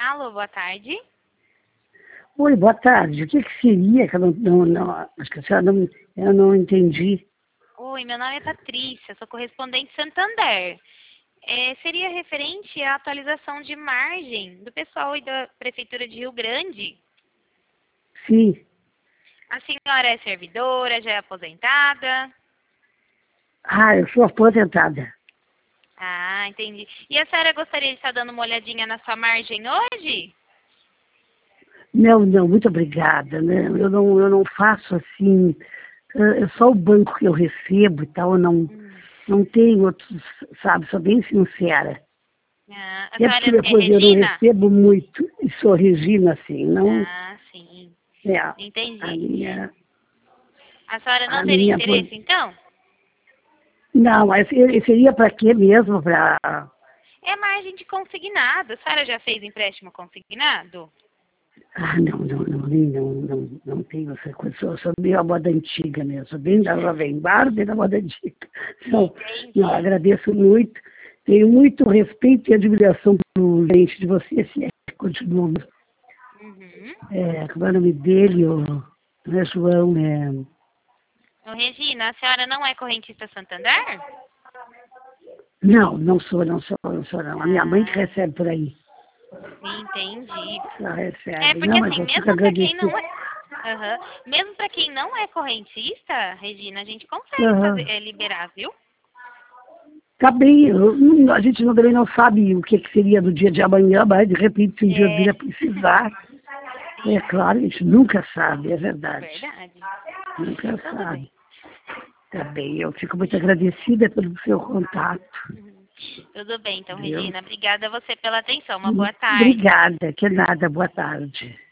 Alô, boa tarde. Oi, boa tarde. O que seria que eu acho que a senhora eu não entendi. Oi, meu nome é Patrícia, sou correspondente Santander. Seria referente à atualização de margem do pessoal e da Prefeitura de Rio Grande. Sim. A senhora é servidora, já é aposentada? Ah, eu sou aposentada. Ah, entendi. E a senhora gostaria de estar dando uma olhadinha na sua margem hoje? Não, muito obrigada, né? Eu não faço assim, é só o banco que eu recebo e tal, eu não tenho outros, sabe, sou bem sincera. A É porque senhora é depois eu não Regina? recebo muito, e sou Regina, assim, não Ah, sim. é a Entendi. minha, A senhora não a teria minha, interesse, então? não, mas seria para quê mesmo? Para É margem de consignado. A senhora já fez empréstimo consignado? não tenho essa coisa. Sou meio a moda antiga mesmo. Sou bem da Jovem Guarda e da moda antiga. Não, Entendi. agradeço muito. Tenho muito respeito e admiração pelo gente de você, se é que continua. Uhum. Como é o nome dele? Não é João, Ô, Regina, a senhora não é correntista Santander? Não sou, não. A minha mãe que Ah, recebe por aí. entendi. Ela É recebe. porque Não, mas assim, eu fico mesmo para quem agradecido. não é, Aham. Mesmo para quem não é correntista, Regina, a gente consegue fazer, Aham. liberar, viu? Tá bem, a gente também não sabe o que seria do dia de amanhã, mas de repente se um dia vir É, a precisar, é sim, claro, a gente nunca sabe, é verdade. verdade. Nunca Tudo bem. sabe. Tá bem, eu fico muito agradecida pelo seu contato, Uhum. Tudo bem, então, viu? Regina. Obrigada a você pela atenção. Uma boa tarde. Obrigada, que nada, boa tarde.